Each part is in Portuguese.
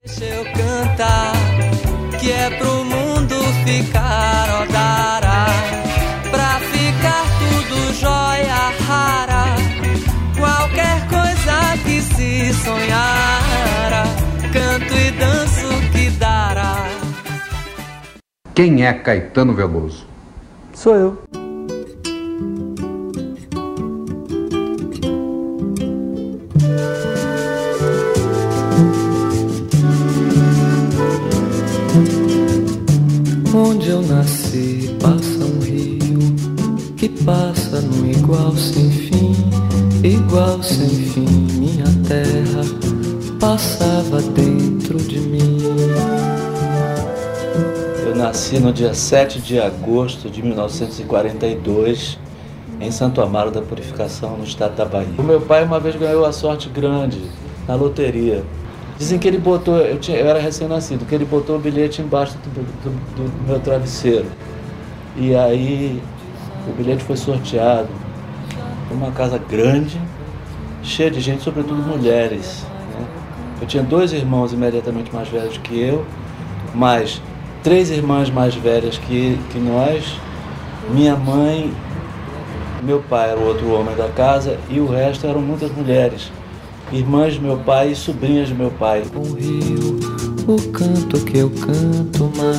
Deixa eu cantar, que é pro mundo ficar odara, pra ficar tudo jóia rara, qualquer coisa que se sonhara, canto e danço que dará. Quem é Caetano Veloso? Sou eu. Onde eu nasci passa um rio que passa num igual sem fim, igual sem fim. Minha terra passava dentro de mim. Eu nasci no dia 7 de agosto de 1942, em Santo Amaro da Purificação, no estado da Bahia. O meu pai uma vez ganhou a sorte grande na loteria. Dizem que ele botou, eu era recém-nascido, que ele botou o bilhete embaixo do meu travesseiro. E aí o bilhete foi sorteado por uma casa grande, cheia de gente, sobretudo mulheres, né? Eu tinha 2 irmãos imediatamente mais velhos que eu, mais 3 irmãs mais velhas que nós, minha mãe, meu pai era o outro homem da casa e o resto eram muitas mulheres. Irmãs de meu pai e sobrinhas de meu pai. O rio, o canto que eu canto mais.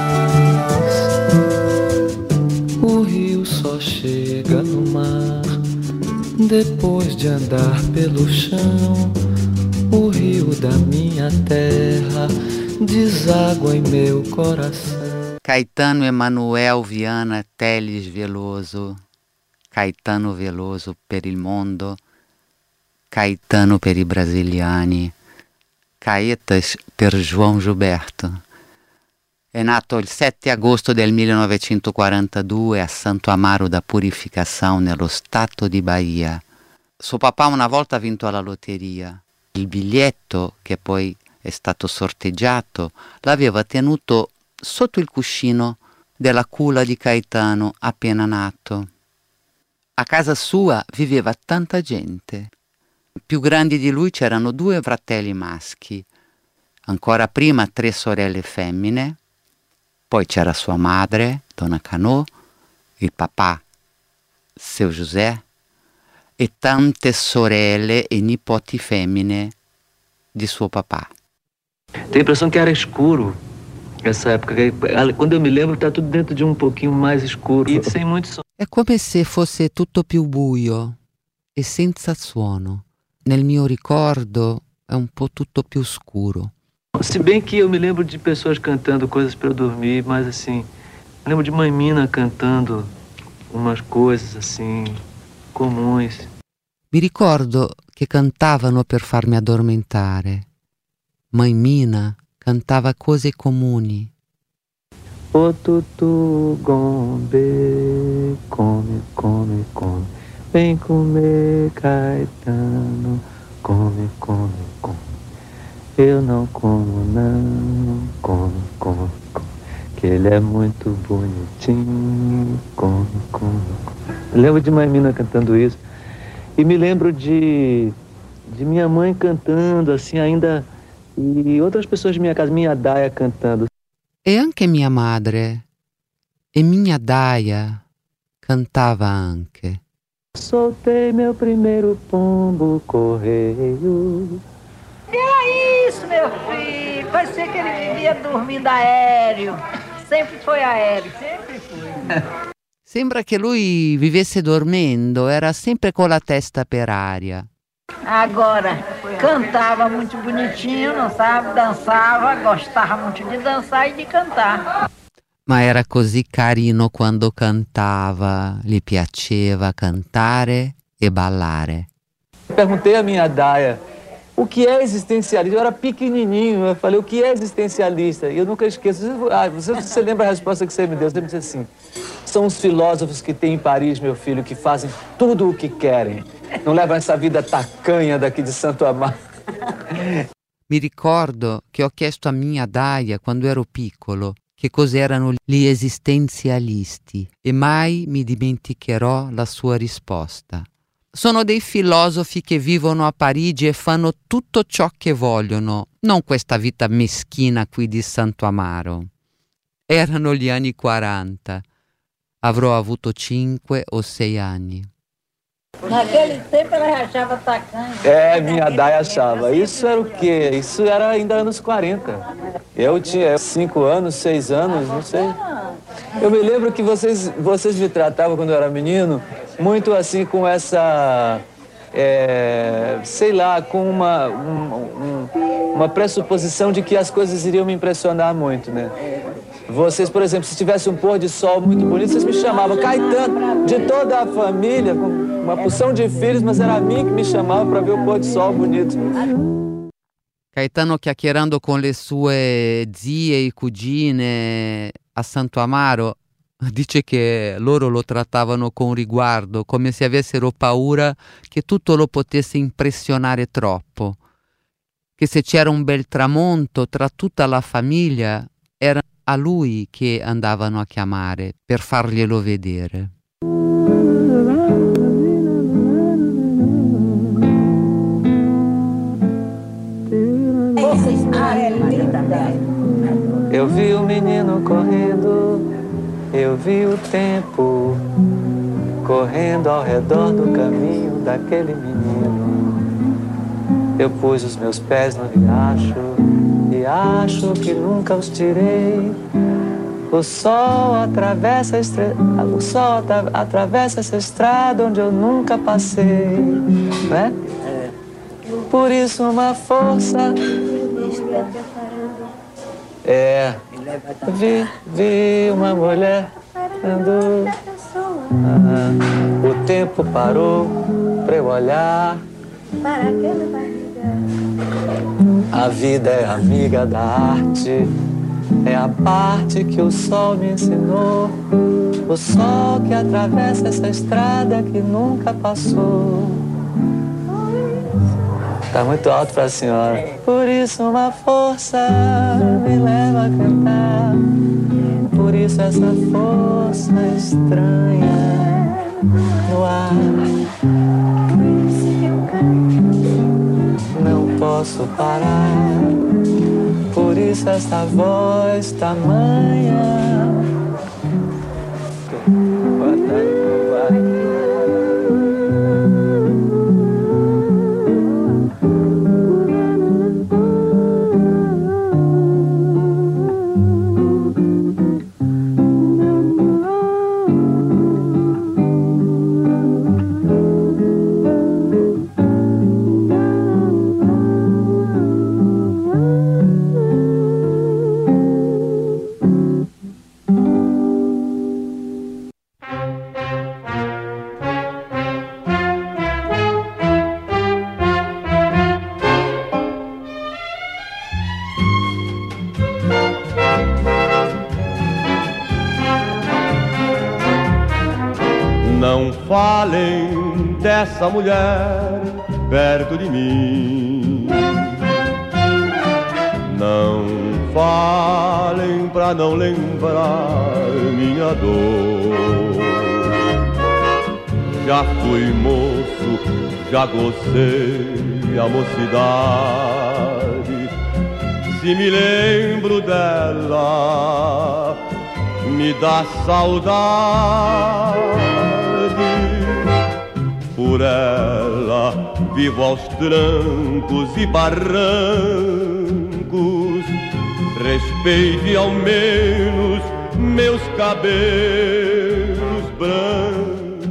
O rio só chega no mar depois de andar pelo chão. O rio da minha terra deságua em meu coração. Caetano Emanuel Viana Teles Veloso. Caetano Veloso per il mondo. Caetano per i brasiliani, Caetas per João Gilberto. È nato il 7 agosto del 1942 a Santo Amaro da Purificação, nello stato di Bahia. Suo papà una volta ha vinto alla lotteria. Il biglietto, che poi è stato sorteggiato, l'aveva tenuto sotto il cuscino della culla di Caetano appena nato. A casa sua viveva tanta gente. Più grandi di lui c'erano 2 fratelli maschi, ancora prima 3 sorelle femmine, poi c'era sua madre, Donna Canò, il papà, Seu José, e tante sorelle e nipoti femmine di suo papà. Tenho a impressão que era escuro essa época. Quando eu me lembro, está tudo dentro de um pouquinho mais escuro e sem muito som. È come se fosse tutto più buio e senza suono. Nel mio ricordo è un po' tutto più scuro. Se bem que eu me lembro de pessoas cantando coisas para eu dormir, mas assim, eu lembro de Mãe Mina cantando umas coisas assim, comuns. Mi ricordo che cantavano per farmi addormentare. Mãe Mina cantava cose comuni. O tutu gombe, come, come, come. Vem comer, Caetano, come, come, come. Eu não como, não, come, come, come. Que ele é muito bonitinho, come, come, come. Eu lembro de Mãe Mina cantando isso. E me lembro de minha mãe cantando, assim, ainda... E outras pessoas de minha casa, minha Daia cantando. E anche mia madre. E minha Daia cantava anche. Soltei meu primeiro pombo correio. É isso, meu filho. Vai ser que ele vivia dormindo aéreo. Sempre foi aéreo. Sempre foi. Sembra che lui vivesse dormendo, era sempre con la testa per aria. Agora, cantava muito bonitinho, não sabe? Dançava, gostava muito de dançar e de cantar. Ma era così carino quando cantava, gli piaceva cantare e ballare. Perguntei a minha Daia o que é existencialista. Eu era pequenininho, eu falei o que é existencialista. E eu nunca esqueço. Você lembra a resposta que você me deu? Você me disse assim: são os filósofos que tem em Paris, meu filho, que fazem tudo o que querem. Não levam essa vida tacanha daqui de Santo Amaro. Mi ricordo che ho chiesto a mia Daia quando ero piccolo che cos'erano gli esistenzialisti e mai mi dimenticherò la sua risposta. sono dei filosofi che vivono a Parigi e fanno tutto ciò che vogliono, non questa vita meschina qui di Santo Amaro. Erano gli anni 40. Avrò avuto 5 o 6 anni. Naquele tempo ela já achava atacante. Minha Dai achava. Isso era o quê? Isso era ainda anos 40. Eu tinha 5 anos, 6 anos, não sei. Eu me lembro que vocês me tratavam, quando eu era menino, muito assim com essa... sei lá, com uma pressuposição de que as coisas iriam me impressionar muito, né? Vocês, por exemplo, se tivesse um pôr de sol muito bonito, vocês me chamavam Caetano, de toda a família, com uma porção de filhos, mas era a mim que me chamava para ver o pôr de sol bonito. Caetano, chiacchierando con le sue zie e cugine a Santo Amaro, dice che loro lo trattavano con riguardo, come se avessero paura che tutto lo potesse impressionare troppo, che se c'era un bel tramonto tra tutta la famiglia era a lui che andavano a chiamare per farglielo vedere. Eu vi o menino correndo, eu vi o tempo correndo ao redor do caminho daquele menino. Eu pus os meus pés no riacho e acho que nunca os tirei. O sol atravessa essa estrada onde eu nunca passei, né? Por isso uma força. Vi uma mulher andando. O tempo parou pra eu olhar. A vida é amiga da arte, é a parte que o sol me ensinou. O sol que atravessa essa estrada que nunca passou. Tá muito alto pra senhora. Por isso uma força me leva a cantar. Por isso essa força estranha no ar. Não posso parar. Por isso essa voz tamanha. Não falem dessa mulher perto de mim. Não falem pra não lembrar minha dor. Já fui moço, já gocei a mocidade. Se me lembro dela, me dá saudade. Por ela vivo aos trancos e barrancos. Respeite ao menos meus cabelos brancos.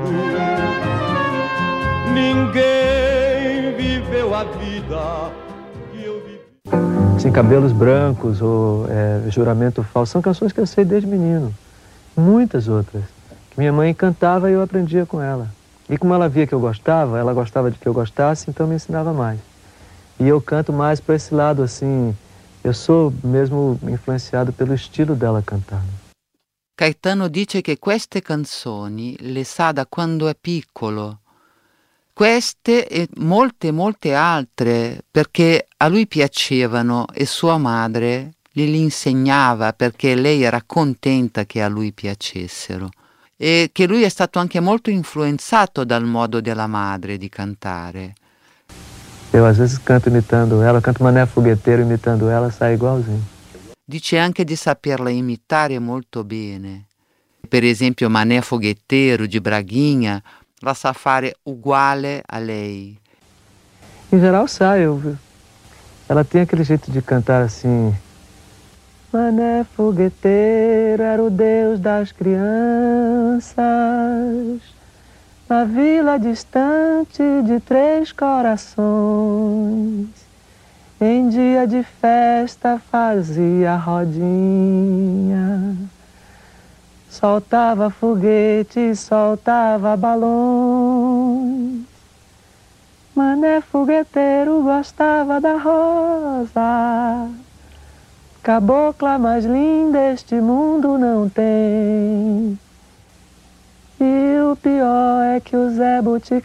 Ninguém viveu a vida que eu vivi. Sim, Cabelos Brancos ou Juramento Falso são canções que eu sei desde menino. Muitas outras que minha mãe cantava e eu aprendia com ela. E como ela via que eu gostava, ela gostava de que eu gostasse, então me ensinava mais. E eu canto mais para esse lado, assim, eu sou mesmo influenciado pelo estilo dela cantando. Caetano dice che queste canzoni le sa da quando è piccolo. Queste e molte altre, perché a lui piacevano e sua madre glieli insegnava perché lei era contenta che a lui piacessero. e che lui è stato anche molto influenzato dal modo della madre di cantare. Eu às vezes canto imitando ela, canto Mané Fogueteiro imitando ela, sai igualzinho. Dice anche di saperla imitare molto bene. Per esempio Mané Fogueteiro di Braguinha la sa fare uguale a lei. Em geral sai, ela tem aquele jeito de cantar assim. Mané Fogueteiro era o Deus das crianças, na vila distante de 3 corações. Em dia de festa fazia rodinha, soltava foguete, soltava balões. Mané Fogueteiro gostava da rosa, cabocla mais linda este mundo não tem. E o pior é que o Zé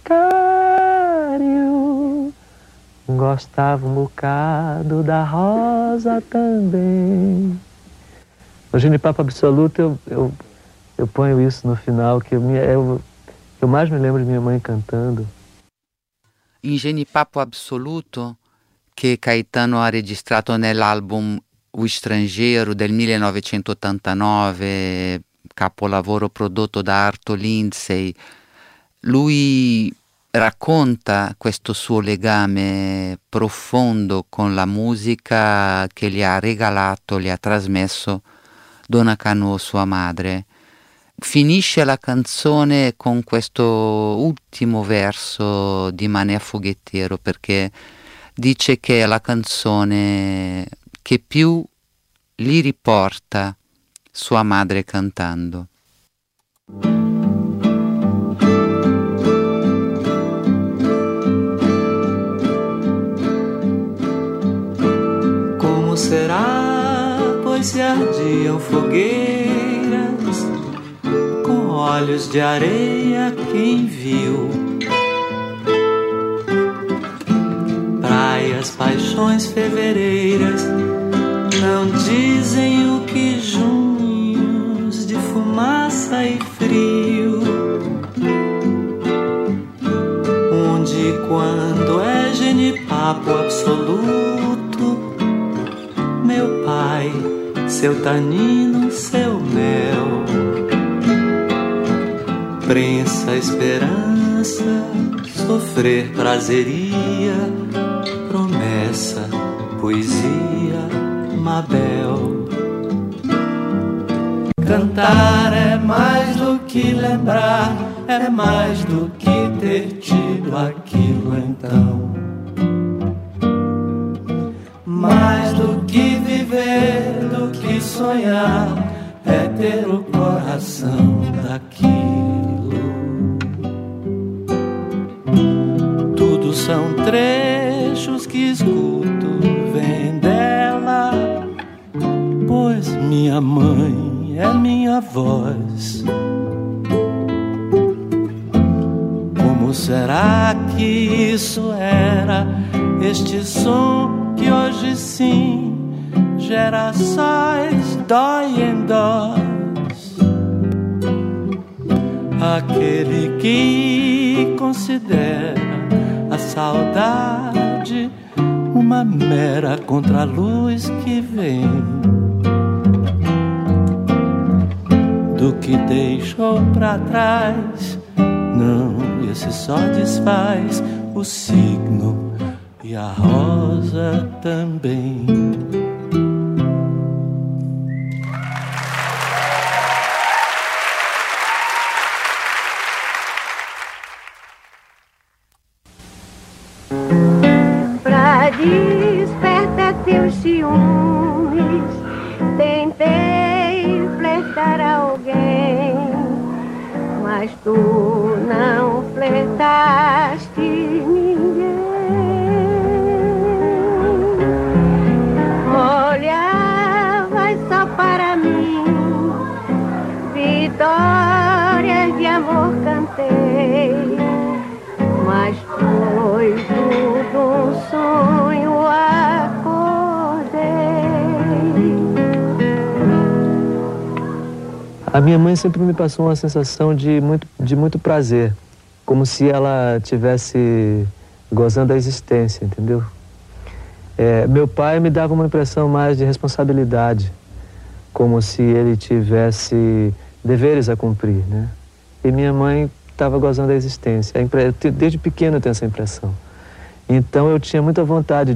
Boticário gostava um bocado da rosa também. No Genipapo Absoluto eu ponho isso no final, que eu mais me lembro de minha mãe cantando. In Genipapo Absoluto, che Caetano ha registrato nell'album O Estrangeiro del 1989, capolavoro prodotto da Arto Lindsay, lui racconta questo suo legame profondo con la musica che gli ha regalato, gli ha trasmesso Donna Canô, sua madre. Finisce la canzone con questo ultimo verso di Mané Fogueteiro, perché dice che è la canzone che più gli riporta sua madre cantando. Como será, pois se ardiam fogueiras com olhos de areia, quem viu? Praias, paixões fevereiras não dizem o que junhos de fumaça e frio. Onde quando é Genipapo Absoluto, meu pai, seu tanino, seu mel, prensa, esperança, sofrer, prazeria, promessa, poesia, Mabel. Cantar é mais do que lembrar, é mais do que ter tido aquilo então. Mais do que viver, do que sonhar, é ter o coração daquilo. Tudo são trechos que escuto, vem dela, pois minha mãe é minha voz. Como será que isso era, este som que hoje sim gerações dói em dós? Aquele que considera a saudade uma mera contraluz que vem do que deixou pra trás. Não, esse só desfaz o signo e a rosa também. Pra despertar teus ciúmes, tentei flertar alguém, mas tu não flertaste ninguém. Olhavas só para mim, vitórias de amor cantei, mas foi tudo um sonho, acordei. A minha mãe sempre me passou uma sensação de muito prazer, como se ela estivesse gozando da existência, entendeu? Meu pai me dava uma impressão mais de responsabilidade, como se ele tivesse deveres a cumprir, né? E minha mãe estava gozando da existência. Desde pequeno eu tenho essa impressão. Então eu tinha muita vontade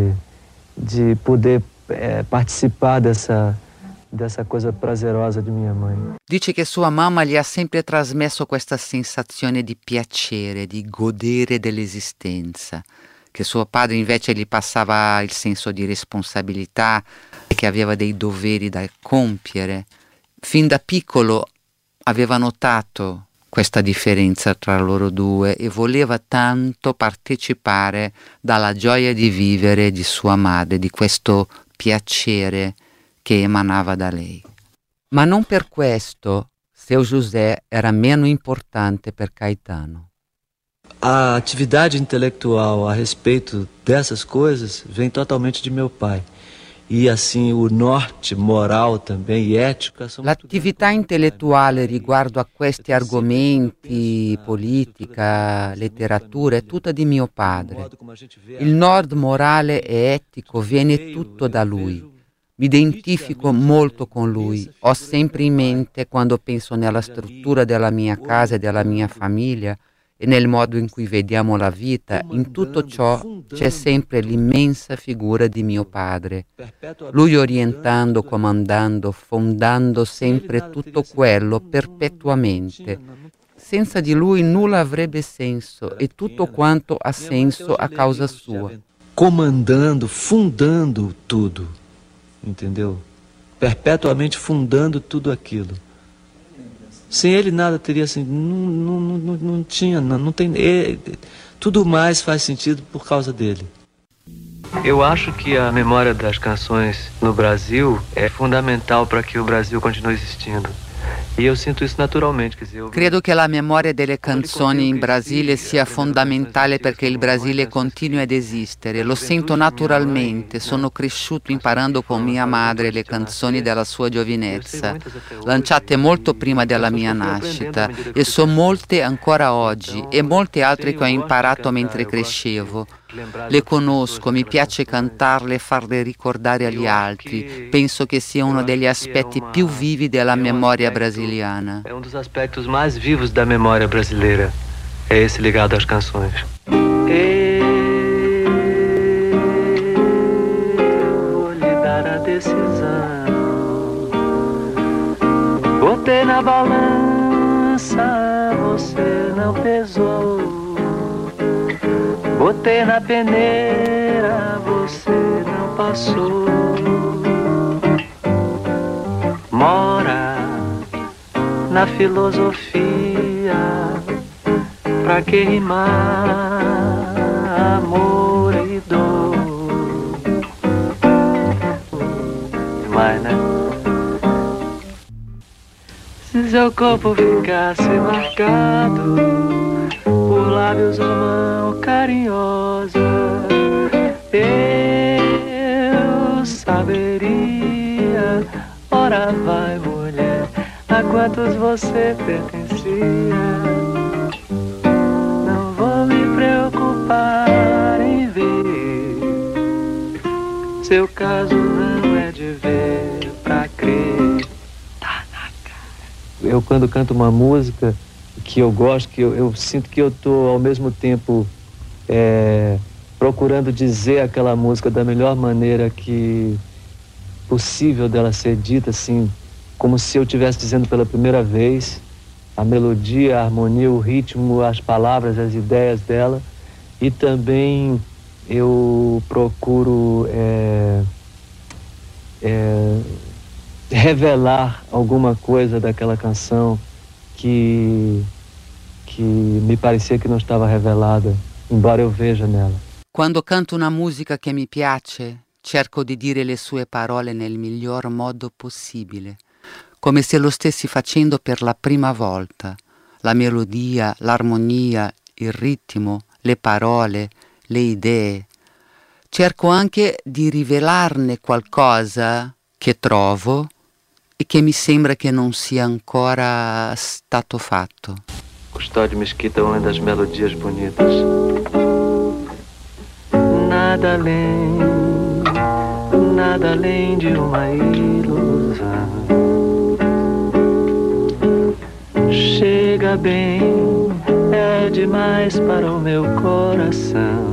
de poder participar dessa coisa prazerosa di mia mãe. Dice che sua mamma gli ha sempre trasmesso questa sensazione di piacere, di godere dell'esistenza, che suo padre invece gli passava il senso di responsabilità, che aveva dei doveri da compiere. Fin da piccolo aveva notato questa differenza tra loro due e voleva tanto partecipare dalla gioia di vivere di sua madre, di questo piacere che emanava da lei. Ma non per questo seu José era meno importante per Caetano. A atividade intelectual a respeito dessas coisas vem totalmente de meu pai. E assim o norte moral também e ética. L'attività intellettuale riguardo a questi argomenti, politica, letteratura, è tutta di mio padre. Il nord morale e etico viene tutto da lui. Mi identifico molto con lui. Ho sempre in mente, quando penso nella struttura della mia casa e della mia famiglia, e nel modo in cui vediamo la vita, in tutto ciò c'è sempre l'immensa figura di mio padre. Lui orientando, comandando, fondando sempre tutto quello perpetuamente. Senza di lui nulla avrebbe senso e tutto quanto ha senso a causa sua. Comandando, fundando tudo, entendeu? Perpetuamente fundando tudo aquilo. Sem ele nada teria assim, não tinha, não tem, tudo mais faz sentido por causa dele. Eu acho que a memória das canções no Brasil é fundamental para que o Brasil continue existindo. E eu sinto isso naturalmente. Credo che la memoria delle canzoni in Brasile sia fondamentale perché il Brasile continui ad esistere. Lo sento naturalmente, sono cresciuto imparando con mia madre le canzoni della sua giovinezza, lanciate molto prima della mia nascita, e so molte ancora oggi, e molte altre che ho imparato mentre crescevo. Le conosco, mi piace cantarle e farle ricordare agli altri. Penso che sia uno degli aspetti più vivi della memoria brasiliana. É dos aspectos mais vivos da memória brasileira. É esse ligado às canções. Eu vou lhe dar a decisão. Botei na balança, você não pesou. Botei na peneira, você não passou. Mora na filosofia, pra que rimar amor e dor? Demais, né? Se seu corpo ficasse marcado por lábios ou mão carinhosa, eu saberia. Ora vai, mulher, a quantos você pertencia. Não vou me preocupar em ver. Seu caso não é de ver pra crer. Tá na cara. Eu quando canto uma música que eu gosto, que eu sinto que eu estou ao mesmo tempo procurando dizer aquela música da melhor maneira que possível dela ser dita, assim, como se eu estivesse dizendo pela primeira vez, a melodia, a harmonia, o ritmo, as palavras, as ideias dela. E também eu procuro revelar alguma coisa daquela canção que mi parecia che non stava revelata, embora eu veja nela. Quando canto una musica che mi piace, cerco di dire le sue parole nel miglior modo possibile, come se lo stessi facendo per la prima volta. La melodia, l'armonia, il ritmo, le parole, le idee. Cerco anche di rivelarne qualcosa che trovo e che mi sembra che non sia ancora stato fatto. Custódio Mesquita, uma das melodias bonitas. Nada além de uma ilusão. Chega bem, é demais para o meu coração.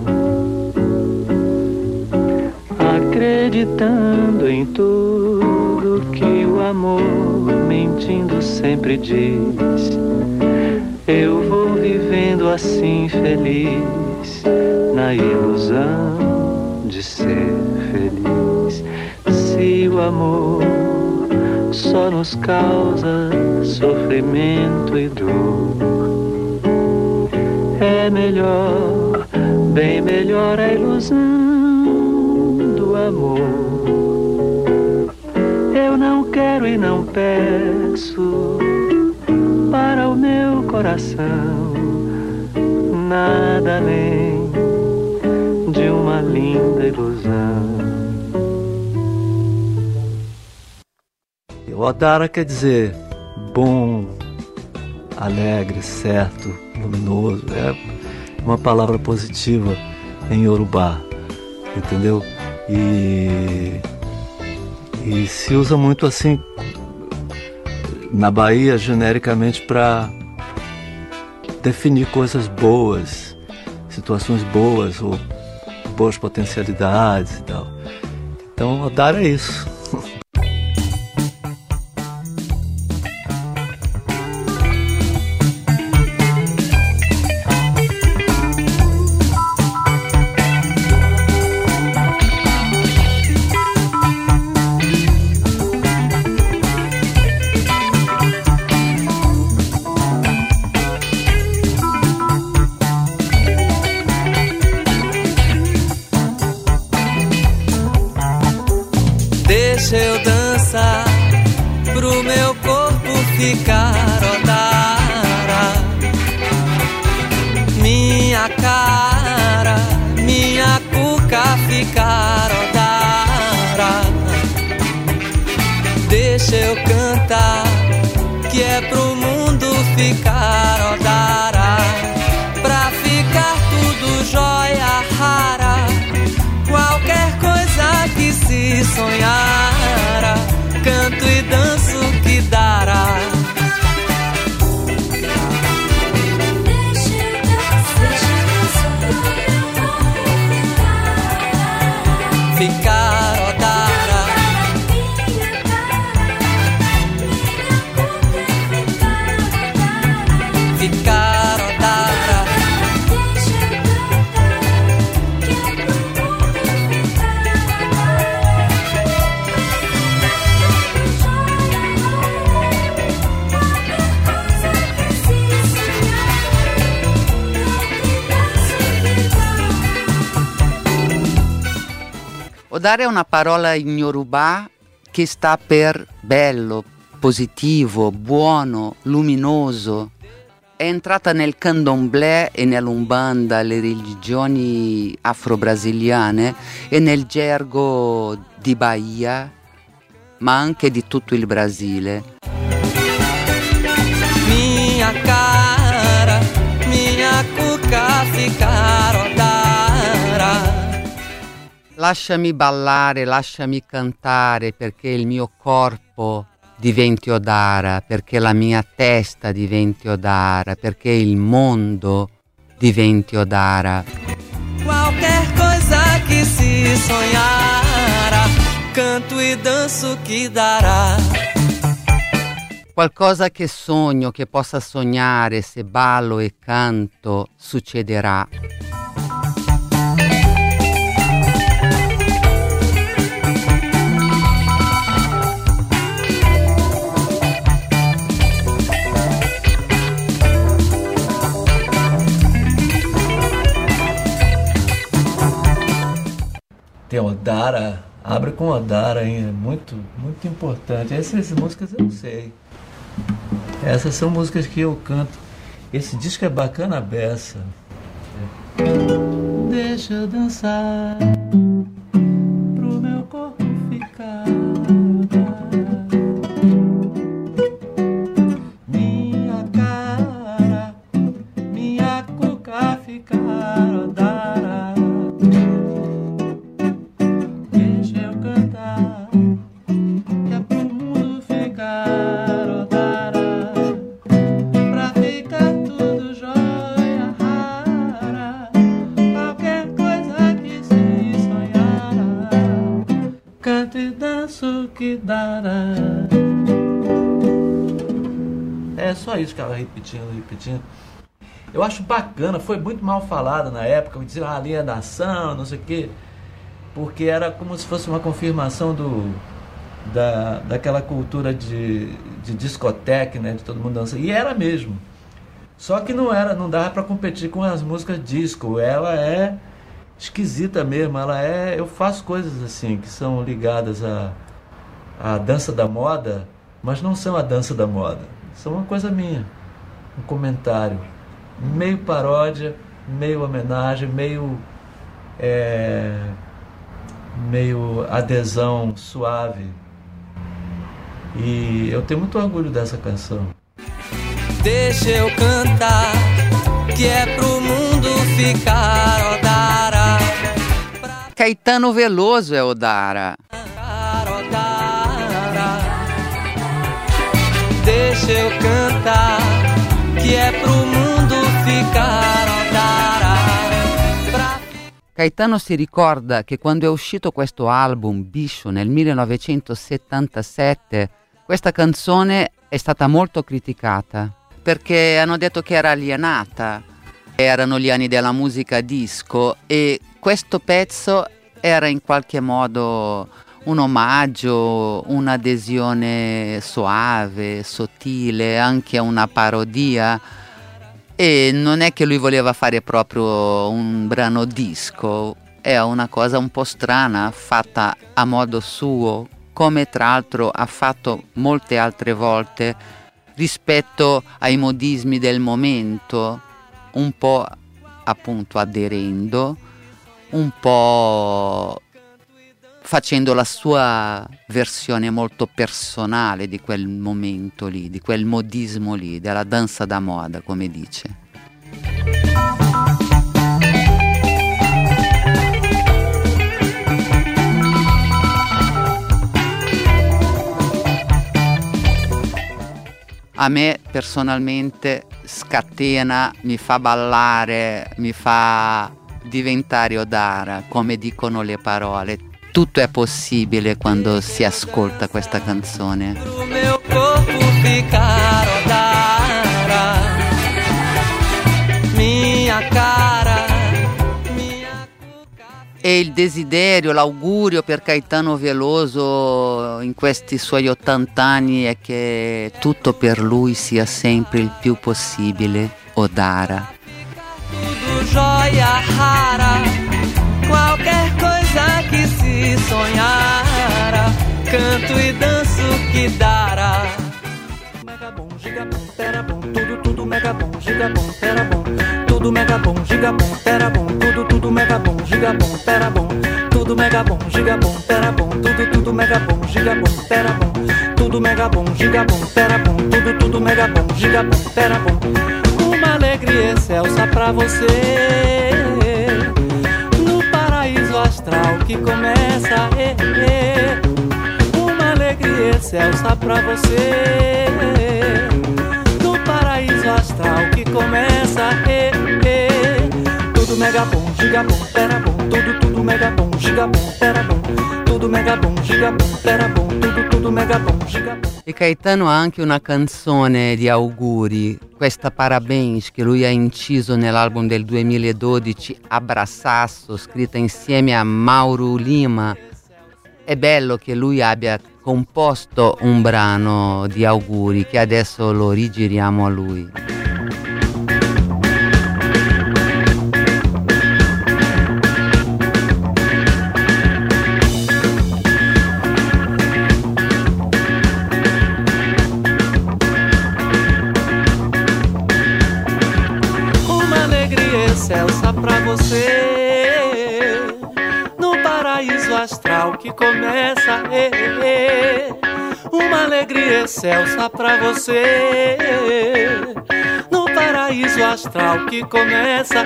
Acreditando em tudo que o amor, mentindo, sempre diz. Eu vou vivendo assim feliz, na ilusão de ser feliz. Se o amor só nos causa sofrimento e dor, é melhor, bem melhor a ilusão do amor. Eu não quero e não peço para o meu coração nada além de uma linda ilusão. Odara quer dizer bom, alegre, certo, luminoso. É uma palavra positiva em Yorubá, entendeu? E se usa muito assim na Bahia, genericamente, para definir coisas boas, situações boas ou boas potencialidades e tal. Então, Odara é isso. Deixa eu dançar pro meu corpo ficar Odara. Minha cara, minha cuca ficar Odara. Deixa eu cantar, que é pro mundo ficar Odara. Pra ficar tudo jóia rara, qualquer coisa que se sonhara, canto e danço que dará. Ficar Odara. Ficar Odara. Odara è una parola in Yorubá che sta per bello, positivo, buono, luminoso. È entrata nel candomblé e nell'umbanda, le religioni afro-brasiliane, e nel gergo di Bahia, ma anche di tutto il Brasile. Minha cara, minha cuca ficar Odara. Lasciami ballare, lasciami cantare, perché il mio corpo diventi Odara, perché la mia testa diventi Odara, perché il mondo diventi Odara. Qualquer coisa que se sonhara, canto e danço que dará. Qualcosa che sogno, che possa sognare, se ballo e canto, succederà. Tem Odara, abre com Odara, hein? É muito, muito importante. Essas músicas eu não sei. Essas são músicas que eu canto. Esse disco é bacana beça. Deixa eu dançar pro meu corpo ficar. e danço que dará. É só isso que ela repetindo. Eu acho bacana, foi muito mal falado na época, dizer alienação, não sei o quê, porque era como se fosse uma confirmação daquela cultura de discoteca, né, de todo mundo dançar, e era mesmo. Só que não dava para competir com as músicas disco, ela é esquisita mesmo, eu faço coisas assim, que são ligadas à dança da moda, mas não são a dança da moda, são uma coisa minha, um comentário, meio paródia, meio homenagem, meio adesão suave. E eu tenho muito orgulho dessa canção. Deixa eu cantar, que é pro mundo ficar Odara. Caetano Veloso é Odara. Deixa eu cantar, que é pro mundo ficar Odara. Caetano si ricorda che quando è uscito questo album, Biscio, nel 1977, questa canzone è stata molto criticata perché hanno detto che era alienata. Erano gli anni della musica disco e questo pezzo era in qualche modo un omaggio, un'adesione soave, sottile, anche una parodia. E non è che lui voleva fare proprio un brano disco, è una cosa un po' strana, fatta a modo suo, come tra l'altro ha fatto molte altre volte rispetto ai modismi del momento, un po' appunto aderendo, un po' facendo la sua versione molto personale di quel momento lì, di quel modismo lì, della danza da moda, come dice. A me personalmente scatena, mi fa ballare, mi fa diventare Odara, come dicono le parole. Tutto è possibile quando si ascolta questa canzone. E il desiderio, l'augurio per Caetano Veloso in questi suoi 80 anni è che tutto per lui sia sempre il più possibile Odara. Joia rara, qualquer coisa que se sonhara, canto e danço que dará. Mega bom, giga bom, pera bom, tudo mega bom, giga bom, pera bom, tudo mega bom, giga bom, pera bom, tudo mega bom, giga bom, pera bom, tudo mega bom, giga bom, pera bom, tudo mega bom, giga bom, pera bom, tudo mega bom, giga bom, pera bom, tudo mega bom, giga bom, pera bom. Uma alegria excelsa pra você, no paraíso astral que começa, uma alegria excelsa pra você, no paraíso astral que começa, tudo mega bom, giga bom, pera bom, tudo mega bom, giga bom, pera bom, tudo mega bom, giga bom, pera bom, tudo mega bom, giga bom. E Caetano ha anche una canzone di auguri, questa Parabéns, che lui ha inciso nell'album del 2012, Abraçaço, scritta insieme a Mauro Lima. È bello che lui abbia composto un brano di auguri, che adesso lo rigiriamo a lui. Excelsa pra você, no paraíso astral que começa, uma alegria excelsa pra você, no paraíso astral que começa,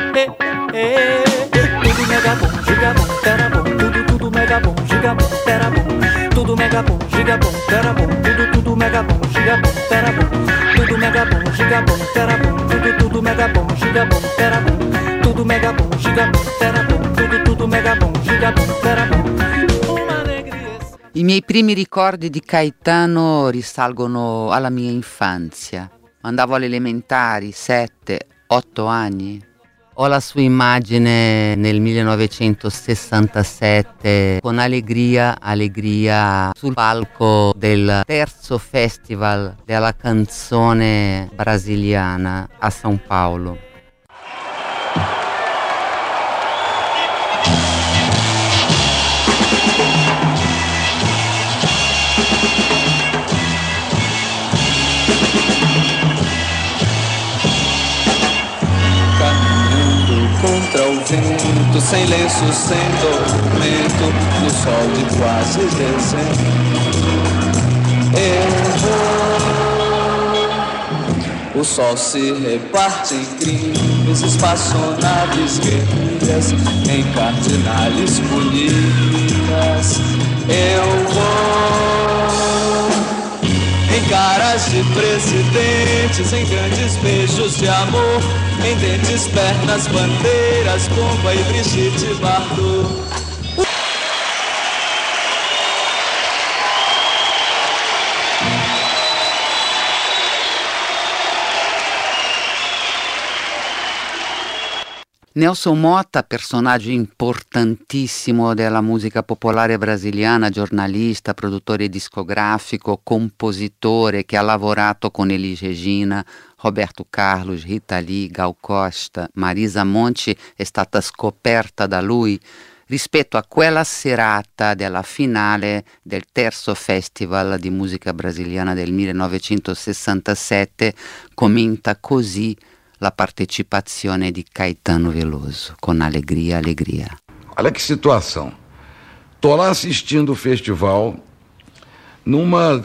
tudo mega bom, giga bom, pera bom, tudo mega bom, giga bom, pera bom, tudo mega bom, giga bom, pera bom, tudo mega bom, giga bom, pera bom, tudo mega bom, giga bom, pera bom, tudo mega bom, giga bom, pera bom, tudo mega bom, giga bom, pera bom, tudo mega bom, giga bom, pera bom. Uma alegria. I miei primi ricordi di Caetano risalgono alla mia infanzia. Andavo alle elementari, 7-8 anni. Ho la sua immagine nel 1967 con Allegria sul palco del terzo festival della canzone brasiliana a São Paulo. Contra o vento, sem lenço, sem documento, no sol de quase dezembro. Eu vou. O sol se reparte em crimes, espaçonaves, guerrilhas, em cardinales bonitas. Eu vou. Em caras de presidentes, em grandes beijos de amor, em dentes, pernas, bandeiras, bomba e Brigitte Bardot. Nelson Motta, personaggio importantissimo della musica popolare brasiliana, giornalista, produttore discografico, compositore che ha lavorato con Elis Regina, Roberto Carlos, Rita Lee, Gal Costa, Marisa Monte è stata scoperta da lui rispetto a quella serata della finale del terzo festival di musica brasiliana del 1967, commenta così la partecipazione di Caetano Veloso, con Allegria. Olha que situação. Tô lá assistindo o festival numa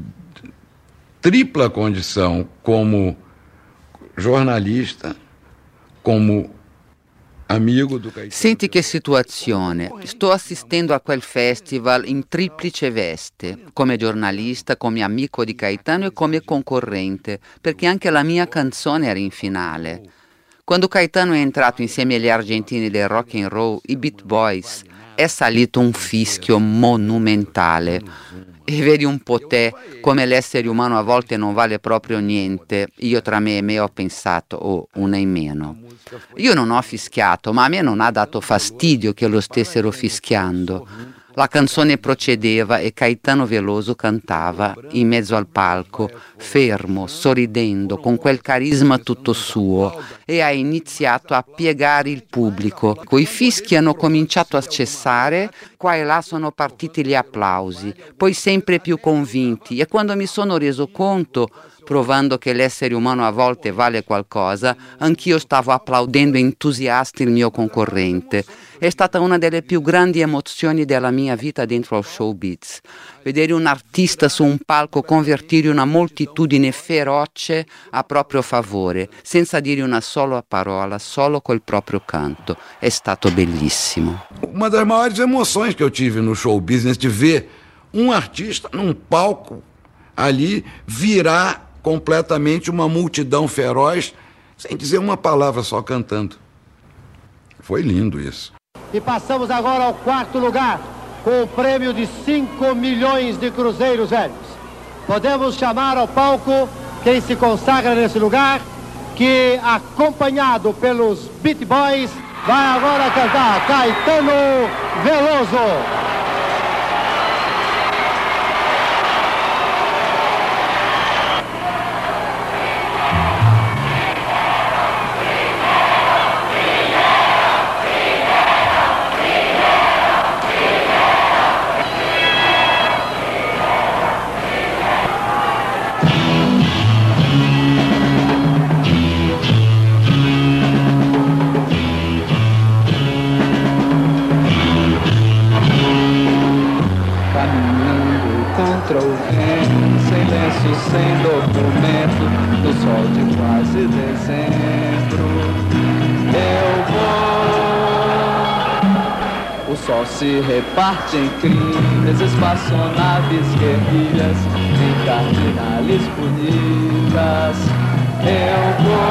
tripla condição, como jornalista, como amigo do Caetano. Senti che situazione. Sto assistendo a quel festival in triplice veste, come giornalista, come amico di Caetano e come concorrente, perché anche la mia canzone era in finale. Quando Caetano è entrato insieme agli argentini del rock and roll, i Beat Boys, è salito un fischio monumentale. E vedi un po' te come l'essere umano a volte non vale proprio niente. Io tra me e me ho pensato, oh, una in meno. Io non ho fischiato, ma a me non ha dato fastidio che lo stessero fischiando. La canzone procedeva e Caetano Veloso cantava in mezzo al palco, fermo, sorridendo, con quel carisma tutto suo, e ha iniziato a piegare il pubblico. I fischi hanno cominciato a cessare, qua e là sono partiti gli applausi, poi sempre più convinti, e quando mi sono reso conto, provando che l'essere umano a volte vale qualcosa, anch'io stavo applaudendo entusiasta il mio concorrente. È stata una delle più grandi emozioni della mia vita dentro al showbiz. Vedere un artista su un palco convertire una moltitudine feroce a proprio favore, senza dire una sola parola, solo col proprio canto. È stato bellissimo. Uma das maiores emoções que eu tive no show business de ver um artista num palco ali virar completamente uma multidão feroz, sem dizer uma palavra, só cantando. Foi lindo isso. E passamos agora ao quarto lugar, com o prêmio de 5 milhões de cruzeiros velhos. Podemos chamar ao palco quem se consagra nesse lugar, que, acompanhado pelos Beat Boys, vai agora cantar Caetano Veloso. Contra o vento, sem lenço, sem documento, no sol de quase dezembro. Eu vou. O sol se reparte em crimes, espaçonaves, guerrilhas, em cardinales bonitas. Eu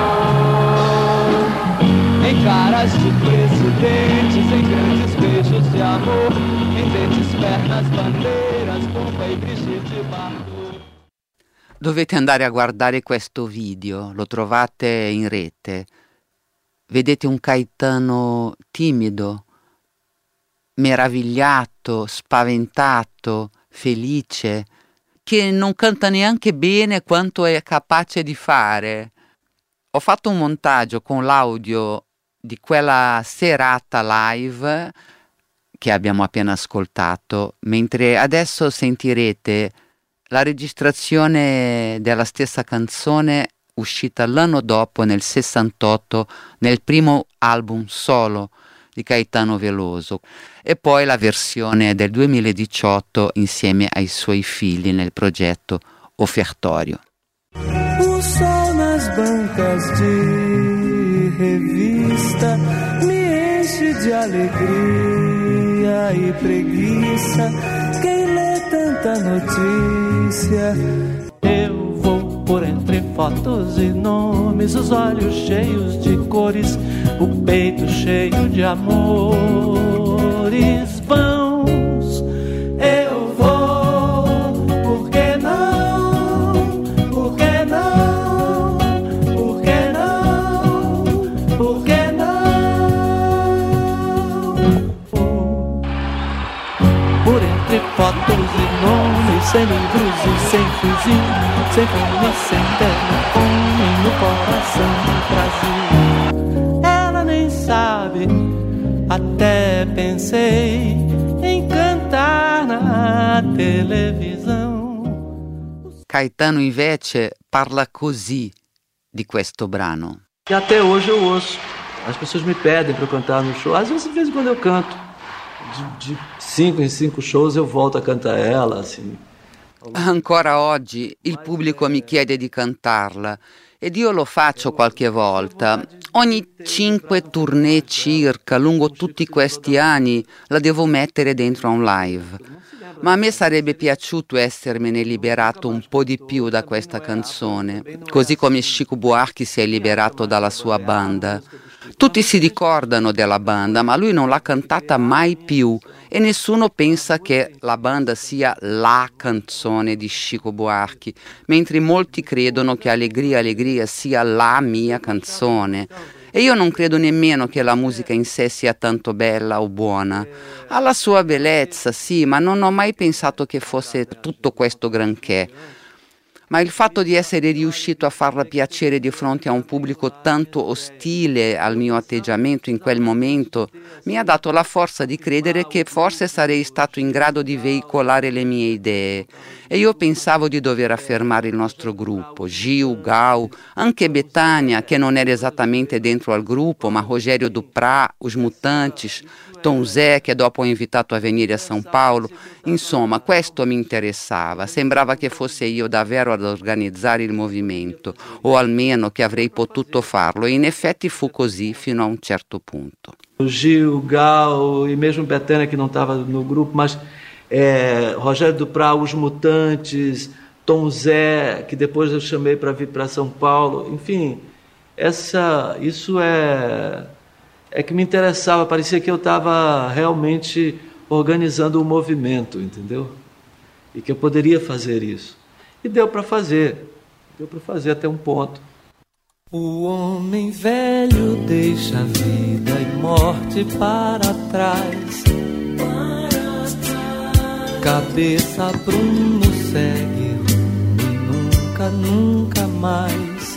vou. Em caras de presidentes, em grandes beijos de amor, em dentes, pernas, bandeiras. Vegas, bomba e Brigitte Bardot. Dovete andare a guardare questo video, lo trovate in rete. Vedete un Caetano timido, meravigliato, spaventato, felice, che non canta neanche bene quanto è capace di fare. Ho fatto un montaggio con l'audio di quella serata live che abbiamo appena ascoltato, mentre adesso sentirete la registrazione della stessa canzone uscita l'anno dopo, nel 68, nel primo album solo di Caetano Veloso, e poi la versione del 2018 insieme ai suoi figli nel progetto Ofertório. O sol nas bancas de revista me enche de alegria e preguiça. Quem lê tanta notícia? Eu vou por entre fotos e nomes, os olhos cheios de cores, o peito cheio de amores vãos. Eu vou, por que não? Por que não? Por que não? Por que não? Vou por entre fotos e nomes, sem livros e sem fuzil, sem fome, sem telefone, no coração do Brasil. Ela nem sabe, até pensei em cantar na televisão. Caetano invece parla così di questo brano. E até hoje eu ouço. As pessoas me pedem para eu cantar no show. Às vezes, de vez em quando eu canto. De 5 em 5 shows eu volto a cantar ela, assim. Ancora oggi il pubblico mi chiede di cantarla ed io lo faccio qualche volta. Ogni 5 tournée circa, lungo tutti questi anni, la devo mettere dentro a un live. Ma a me sarebbe piaciuto essermene liberato un po' di più da questa canzone, così come Chico Buarque si è liberato dalla sua banda. Tutti si ricordano della banda, ma lui non l'ha cantata mai più e nessuno pensa che la banda sia la canzone di Chico Buarque, mentre molti credono che Allegria, Allegria sia la mia canzone. E io non credo nemmeno che la musica in sé sia tanto bella o buona. Ha la sua bellezza, sì, ma non ho mai pensato che fosse tutto questo granché. Ma il fatto di essere riuscito a farla piacere di fronte a un pubblico tanto ostile al mio atteggiamento in quel momento mi ha dato la forza di credere che forse sarei stato in grado di veicolare le mie idee. E io pensavo di dover affermare il nostro gruppo, Gil, Gal, anche Betânia, che non era esattamente dentro al gruppo, ma Rogério Duprá, Os Mutantes, Tom Zé, che dopo ho invitato a venire a São Paulo. Insomma, questo mi interessava. Sembrava che fosse io davvero ad organizzare il movimento, o almeno che avrei potuto farlo, e in effetti fu così fino a un certo punto. O Gil, Gal e mesmo Betânia, que não estava no grupo, mas Rogério Duprá, Os Mutantes, Tom Zé, que depois eu chamei para vir para São Paulo, enfim, isso é que me interessava, parecia que eu estava realmente organizando um movimento, entendeu? E que eu poderia fazer isso. E deu para fazer até um ponto. O homem velho deixa a vida e morte para trás. Cabeça prumo segue rumo e nunca, nunca mais.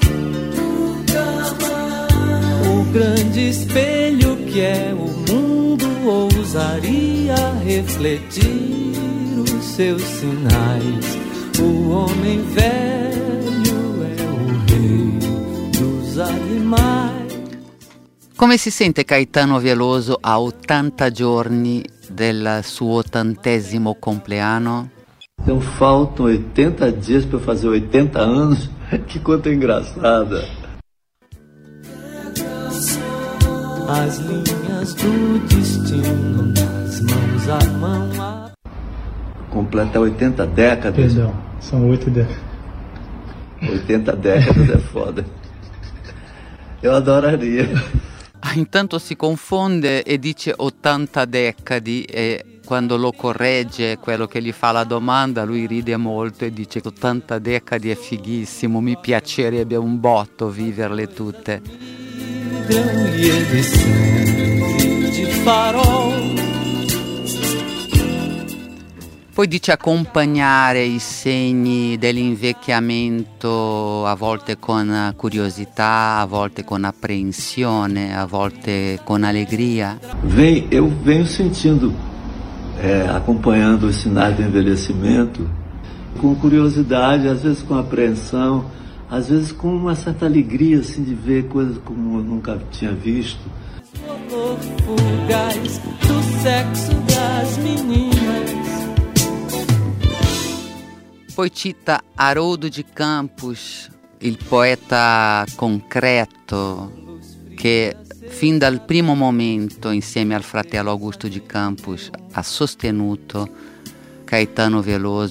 O grande espelho que é o mundo ousaria refletir os seus sinais. O homem velho é o rei dos animais. Come si sente Caetano Veloso a 80 giorni del suo 80° compleanno? Então faltam 80 dias para eu fazer 80 anos. Que conta engraçada. As linhas do destino nas mãos a mão. Completa 80 décadas. Perdão, são 8 décadas. 80 décadas é foda. Eu adoraria. Intanto si confonde e dice 80 decadi e quando lo corregge, quello che gli fa la domanda, lui ride molto e dice: 80 decadi è fighissimo, mi piacerebbe un botto viverle tutte. Poi dice accompagnare i segni dell'invecchiamento a volte con curiosità, a volte con apprensione, a volte con allegria. Eu venho sentindo, acompanhando os sinais do envelhecimento, com curiosidade, às vezes com apreensão, às vezes com uma certa alegria assim, de ver coisas como eu nunca tinha visto. Fugaz do sexo das meninas. Poi cita Haroldo de Campos, il poeta concreto che fin dal primo momento, insieme al fratello Augusto de Campos, ha sostenuto Caetano Veloso.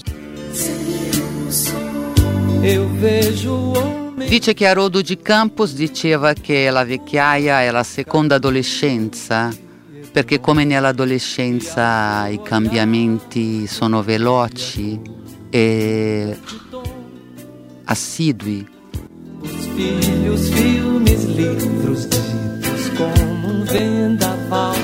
Dice che Haroldo de Campos diceva che la vecchiaia è la seconda adolescenza, perché come nell'adolescenza i cambiamenti sono veloci e assidui. Os filhos, filmes, livros ditos como um vendaval.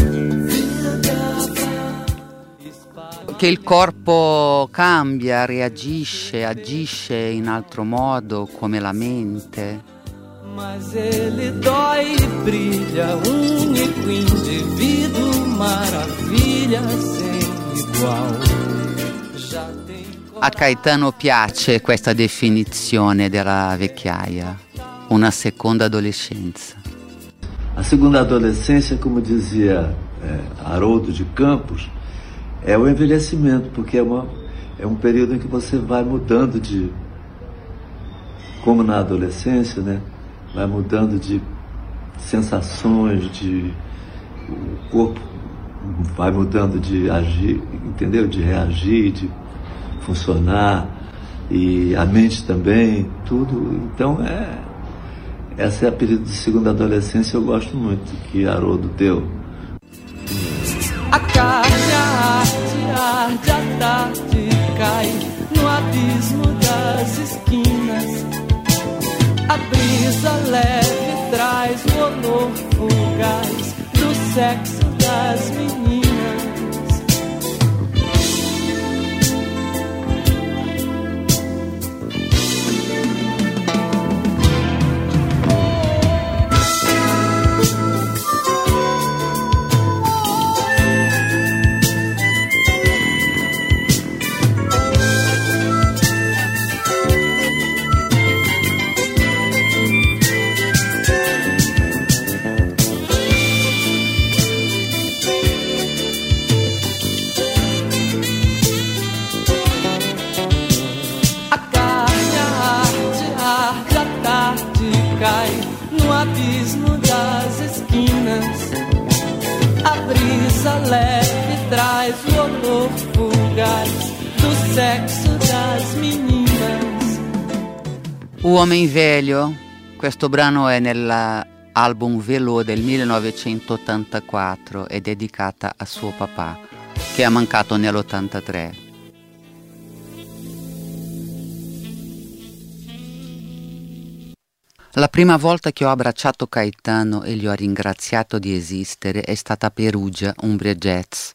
Che il corpo cambia, reagisce, agisce in altro modo come la mente. Mas ele dói e brilha, único indivíduo, maravilha sem igual. A Caetano piace questa definizione della vecchiaia, una seconda adolescenza. A segunda adolescência, como dizia Haroldo de Campos, é o envelhecimento, porque é um período em que você vai mudando de, como na adolescência, né? Vai mudando de sensações, o corpo vai mudando de agir, entendeu? De reagir, de funcionar, e a mente também, tudo. Então essa é a período de segunda adolescência, eu gosto muito que Haroldo deu. A carne, a arte, a tarde cai no abismo das esquinas. A brisa leve traz o olor fugaz do sexo das meninas. Leve traz o olor fugaz do sexo das meninas. Uomo Velho, questo brano è nell'album Velò del 1984, è dedicata a suo papà, che ha mancato nell'83. La prima volta che ho abbracciato Caetano e gli ho ringraziato di esistere è stata a Perugia, Umbria Jazz,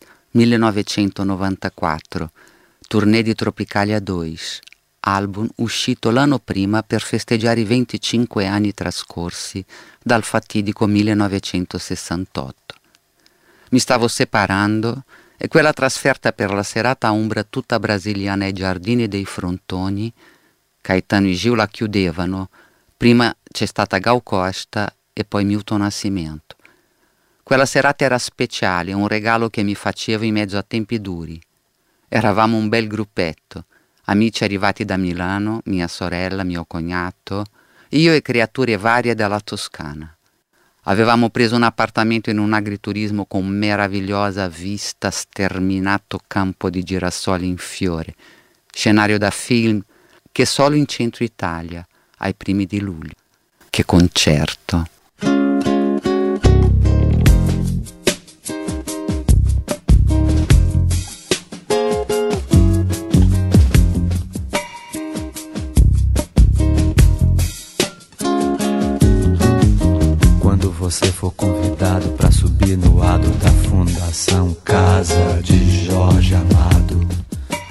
1994, Tournée di Tropicalia 2, album uscito l'anno prima per festeggiare i 25 anni trascorsi dal fatidico 1968. Mi stavo separando e quella trasferta per la serata a Umbria tutta brasiliana ai Giardini dei Frontoni, Caetano e Gil la chiudevano. Prima c'è stata Gal Costa e poi Milton Nascimento. Quella serata era speciale, un regalo che mi facevo in mezzo a tempi duri. Eravamo un bel gruppetto, amici arrivati da Milano, mia sorella, mio cognato, io e creature varie dalla Toscana. Avevamo preso un appartamento in un agriturismo con meravigliosa vista, sterminato campo di girasoli in fiore, scenario da film che solo in centro Italia, ai primi di luglio. Che concerto!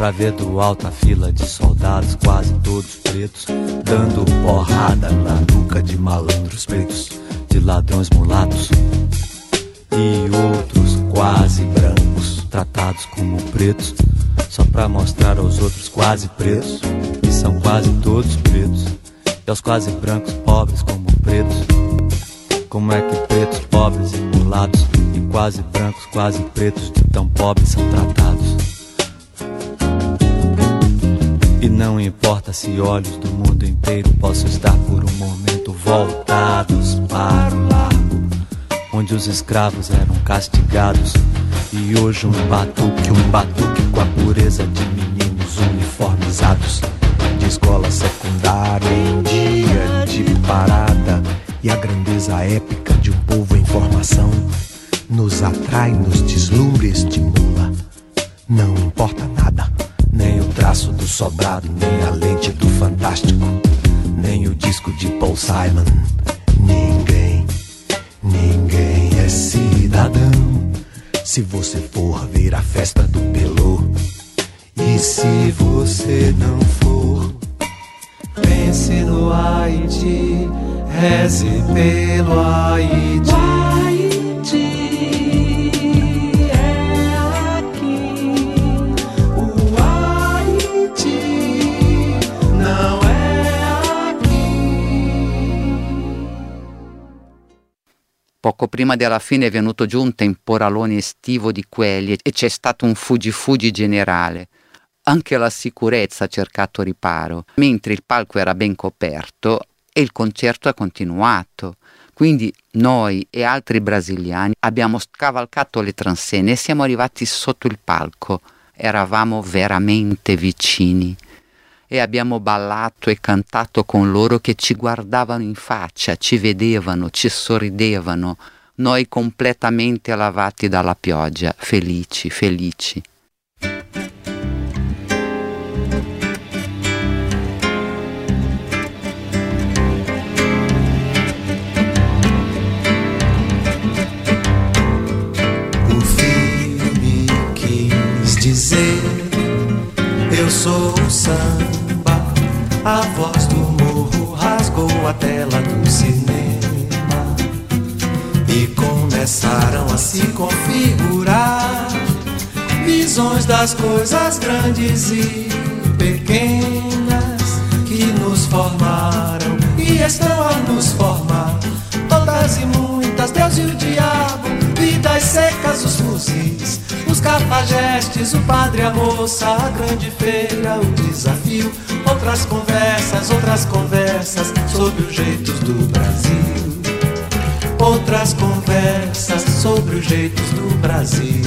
pra ver do alto a fila de soldados, quase todos pretos, dando porrada na nuca de malandros pretos, de ladrões mulatos e outros quase brancos, tratados como pretos, só pra mostrar aos outros quase pretos, que são quase todos pretos, e aos quase brancos pobres como pretos. Como é que pretos, pobres e mulatos, e quase brancos, quase pretos, de tão pobres são tratados? E não importa se olhos do mundo inteiro possam estar por um momento voltados para o largo, onde os escravos eram castigados, e hoje um batuque com a pureza de meninos uniformizados, de escola secundária em dia de parada, e a grandeza épica de um povo em formação nos atrai nos deslumbres de mula. Não importa nada, nem o traço do sobrado, nem a lente do fantástico, nem o disco de Paul Simon. Ninguém é cidadão se você for ver a festa do Pelô. E se você não for, pense no Haiti, reze pelo Haiti. Poco prima della fine è venuto giù un temporalone estivo di quelli e c'è stato un fuggi generale. Anche la sicurezza ha cercato riparo, mentre il palco era ben coperto e il concerto è continuato. Quindi noi e altri brasiliani abbiamo scavalcato le transenne e siamo arrivati sotto il palco. Eravamo veramente vicini. E abbiamo ballato e cantato con loro che ci guardavano in faccia, ci vedevano, ci sorridevano, noi completamente lavati dalla pioggia, felici, felici. O filho me quis dizer, eu sou o samba. A voz do morro rasgou a tela do cinema e começaram a se configurar visões das coisas grandes e pequenas que nos formaram e estão a nos formar. Todas e muitas, Deus e o diabo, vidas secas, os fuzis, os cafajestes, o padre, a moça, a grande feira, o desafio. Outras conversas sobre os jeitos do Brasil. Outras conversas sobre os jeitos do Brasil.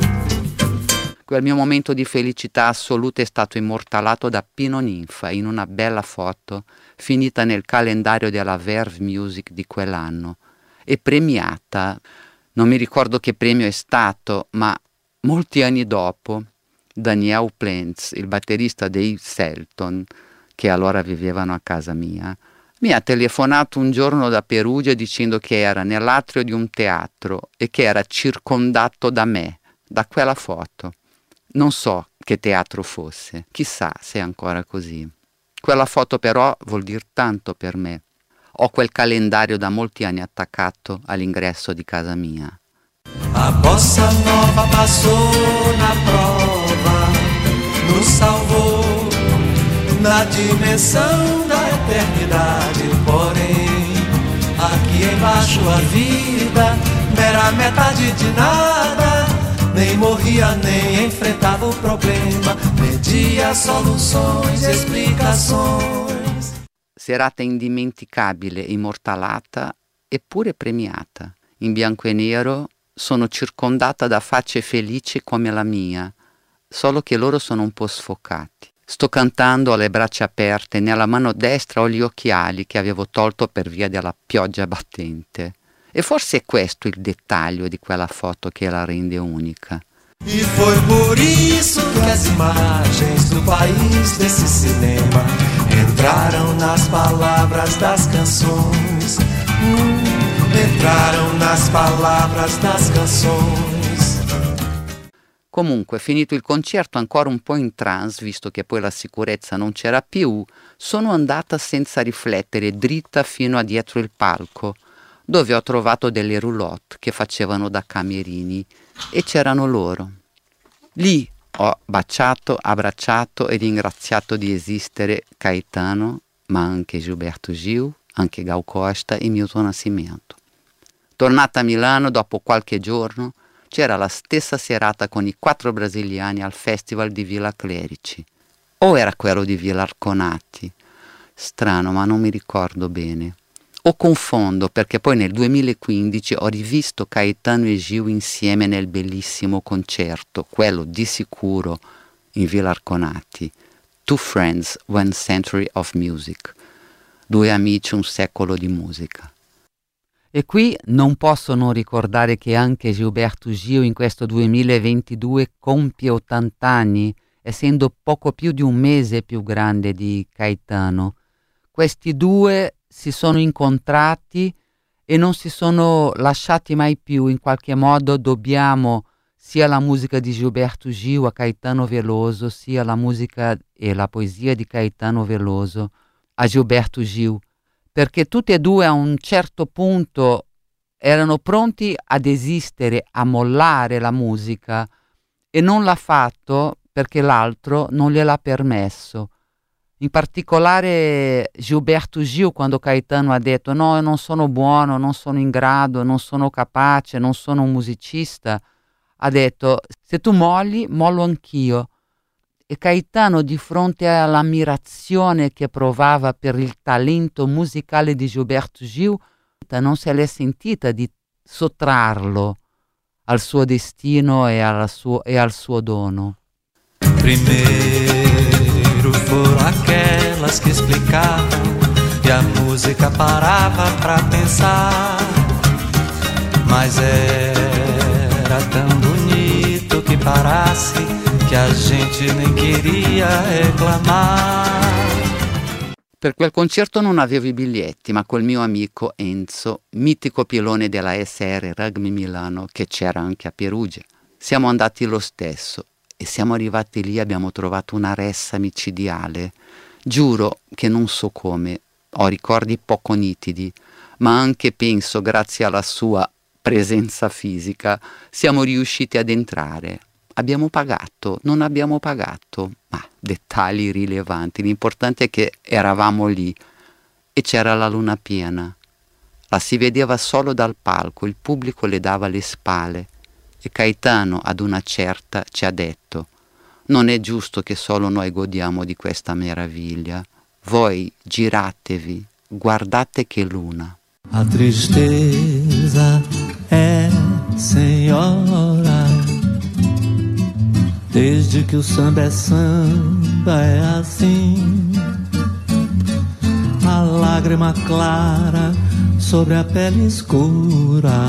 Quel mio momento di felicità assoluta è stato immortalato da Pino Ninfa in una bella foto finita nel calendario della Verve Music di quell'anno e premiata. Non mi ricordo che premio è stato, ma molti anni dopo Daniel Plantz, il batterista dei Selton, che allora vivevano a casa mia, mi ha telefonato un giorno da Perugia dicendo che era nell'atrio di un teatro e che era circondato da me, da quella foto. Non so che teatro fosse, chissà se è ancora così. Quella foto però vuol dir tanto per me. Ho quel calendario da molti anni attaccato all'ingresso di casa mia. A bossa nova passou na prova, nos salvou na dimensão da eternidade. Porém, aqui embaixo a vida mera metade de nada. Nem morria, nem enfrentava o problema, pedia soluções, explicações. Serata indimenticabile, immortalata eppure premiata. In bianco e nero sono circondata da facce felici come la mia, solo che loro sono un po' sfocati. Sto cantando, ho le braccia aperte, nella mano destra ho gli occhiali che avevo tolto per via della pioggia battente. E forse è questo il dettaglio di quella foto che la rende unica. E foi por isso que as imagens do país desse cinema entraram nas palavras das canções. Entraram nas palavras das canções. Comunque, finito il concerto, ancora un po' in trance, visto che poi la sicurezza non c'era più, sono andata senza riflettere dritta fino a dietro il palco, dove ho trovato delle roulotte che facevano da camerini e c'erano loro. Lì ho baciato, abbracciato e ringraziato di esistere Caetano, ma anche Gilberto Gil, anche Gal Costa e Milton Nascimento. Tornata a Milano dopo qualche giorno, c'era la stessa serata con i 4 brasiliani al Festival di Villa Clerici. O era quello di Villa Arconati? Strano, ma non mi ricordo bene. O confondo, perché poi nel 2015 ho rivisto Caetano e Gil insieme nel bellissimo concerto, quello di sicuro in Villa Arconati. Two Friends, One Century of Music. 2 amici, un secolo di musica. E qui non posso non ricordare che anche Gilberto Gil in questo 2022 compie 80 anni, essendo poco più di un mese più grande di Caetano. Questi due si sono incontrati e non si sono lasciati mai più. In qualche modo dobbiamo sia la musica di Gilberto Gil a Caetano Veloso, sia la musica e la poesia di Caetano Veloso a Gilberto Gil, perché tutti e due a un certo punto erano pronti ad esistere, a mollare la musica, e non l'ha fatto perché l'altro non gliel'ha permesso. In particolare Gilberto Gil, quando Caetano ha detto no, non sono buono, non sono in grado, non sono capace, non sono un musicista, ha detto se tu molli, mollo anch'io. E Caetano, di fronte all'ammirazione che provava per il talento musicale di Gilberto Gil, non se l'è sentita di sottrarlo al suo destino e al suo dono. Primeiro foram aquelas que explicavam e a música parava pra pensar, mas era tão bonito que parasse che a gente nem queria reclamar. Per quel concerto non avevo i biglietti, ma col mio amico Enzo, mitico pilone della SR Rugby Milano, che c'era anche a Perugia, siamo andati lo stesso e siamo arrivati lì, abbiamo trovato una ressa micidiale. Giuro che non so come, ho ricordi poco nitidi, ma anche penso grazie alla sua presenza fisica siamo riusciti ad entrare. Abbiamo pagato, non abbiamo pagato, ma dettagli rilevanti. L'importante è che eravamo lì e c'era la luna piena. La si vedeva solo dal palco, il pubblico le dava le spalle e Caetano ad una certa ci ha detto non è giusto che solo noi godiamo di questa meraviglia. Voi giratevi, guardate che luna. A tristeza é senhora, desde que o samba é assim. A lágrima clara sobre a pele escura,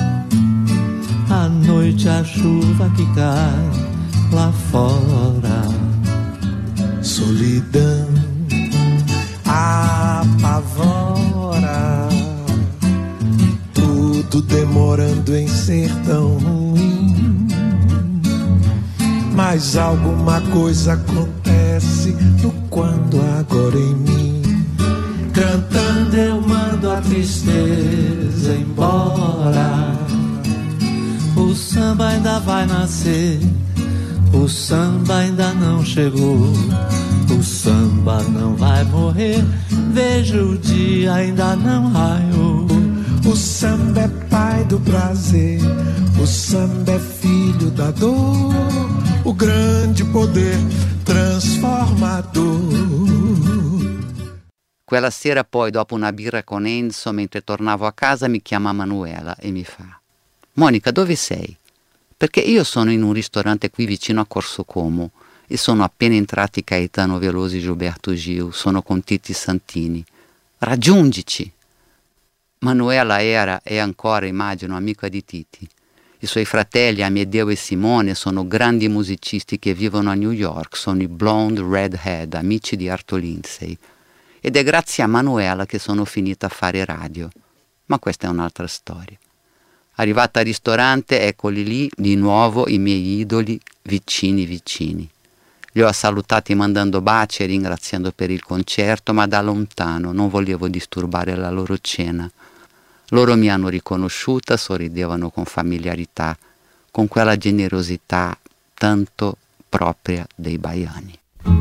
a noite a chuva que cai lá fora. Solidão apavora, tudo demorando em ser tão ruim. Mas alguma coisa acontece no quando agora em mim. Cantando eu mando a tristeza embora. O samba ainda vai nascer, o samba ainda não chegou. O samba não vai morrer, vejo o dia ainda não raiou. O samba é pai do prazer, o samba é filho da dor, o grande poder trasformador. Quella sera poi, dopo una birra con Enzo, mentre tornavo a casa, mi chiama Manuela e mi fa: Monica, dove sei? Perché io sono in un ristorante qui vicino a Corso Como e sono appena entrati Caetano Veloso e Gilberto Gil, sono con Titi Santini. Raggiungici! Manuela era e ancora, immagino, amica di Titi. I suoi fratelli Amedeo e Simone sono grandi musicisti che vivono a New York, sono i Blonde Redhead, amici di Arto Lindsay. Ed è grazie a Manuela che sono finita a fare radio. Ma questa è un'altra storia. Arrivata al ristorante, eccoli lì di nuovo i miei idoli vicini. Li ho salutati mandando baci e ringraziando per il concerto, ma da lontano, non volevo disturbare la loro cena. Loro mi hanno riconosciuta, sorridevano con familiarità, con quella generosità tanto propria dei baiani.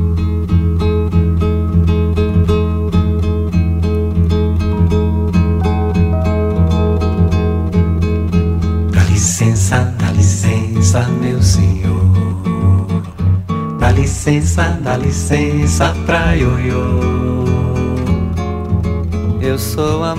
Dá licença, meu senhor. Dá licença pra ioiô. Eu sou a